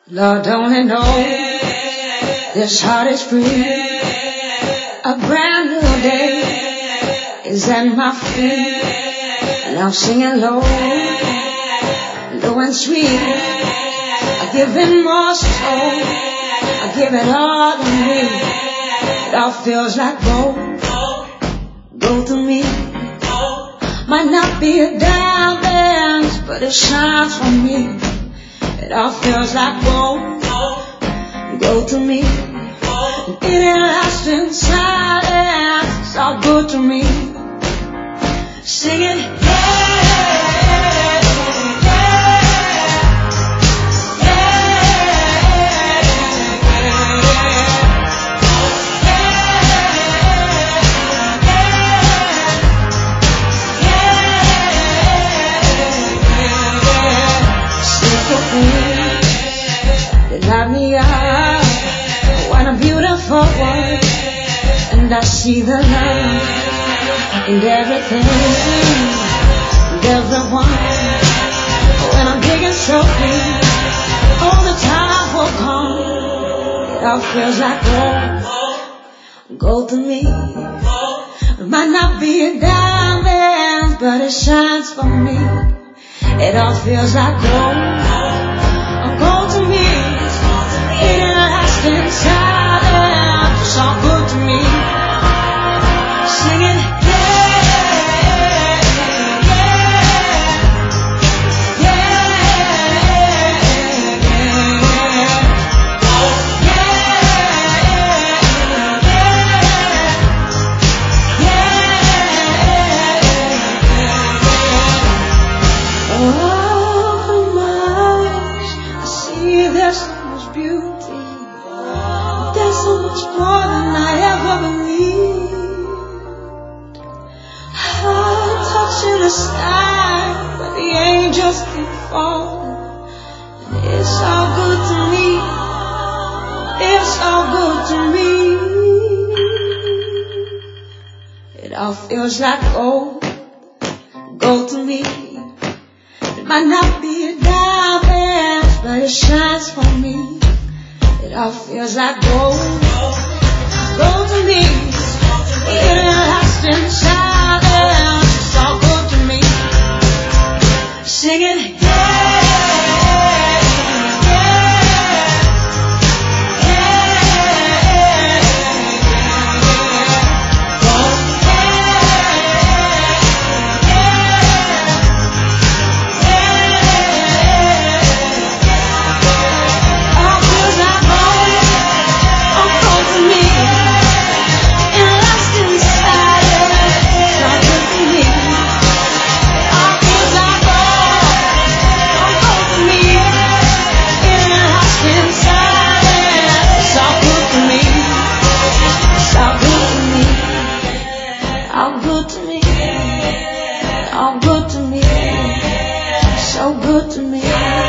Lord only knows this heart is free. A brand new day is at my feet. And I'm singing low, low and sweet. I give him more soul, I give it all to me. It all feels like gold, gold to me. Might not be a diamond, but it shines for me. It all feels like gold, gold to me. It ain't lasting silence, it's all good to me. Sing it, yeah. Light me up, what a beautiful world. And I see the love in everything, and everyone. When I'm digging so deep, all the time will come. It all feels like gold, gold to me. It might not be a diamond, but it shines for me. It all feels like gold, gold to me. It ain't lasting silence, it's all good to me. Sing it, yeah, yeah, yeah, oh, my, I see this beauty. There's so much more than I ever believed. I'm touching the sky where the angels can fall. And it's all good to me. It's all good to me. It all feels like gold, gold to me. It might not be a diamond, but it shines for me. It all feels like gold, gold to me. It ain't lasting silence, it's all good to me. Sing it, yeah. All good to me, all good to me, so good to me.